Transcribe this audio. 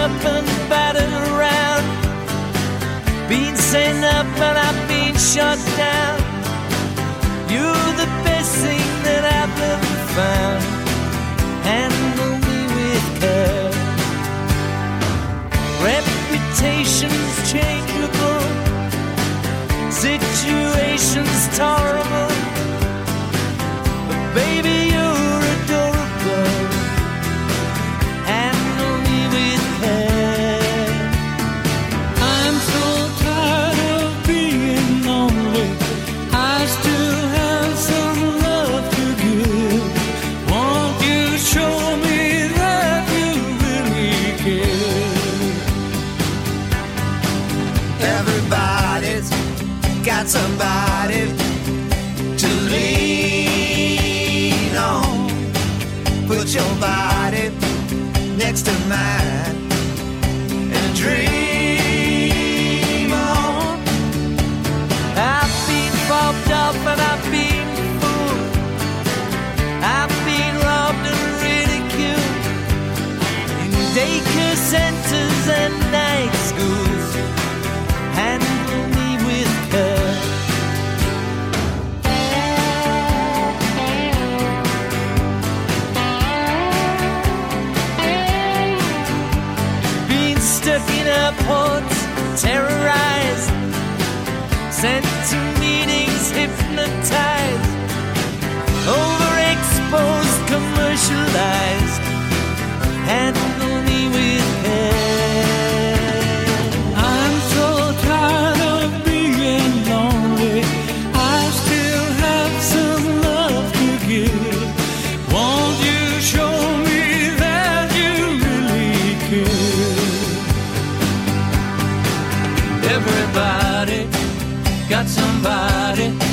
up and battered around, been sent up and I've been shot down. You're the best thing that I've ever found. Handle me with care. Reputation's changeable, situation's tolerable, but baby you're adorable. Handle me with care. I'm so tired of being lonely. I still have some love to give. Won't you show me that you really care? Everybody's got somebody to lean on. Put your body next to mine and dream on. I've been fobbed off and I've been fooled, I've been robbed and ridiculed in daycare centers and night schools. Handle me with care. Been stuck in airports, terrorized, sent to meetings, hypnotized, overexposed, commercialized. Handle me with care. I'm so tired of being lonely. I still have some love to give. Won't you show me that you really care? Everybody got somebody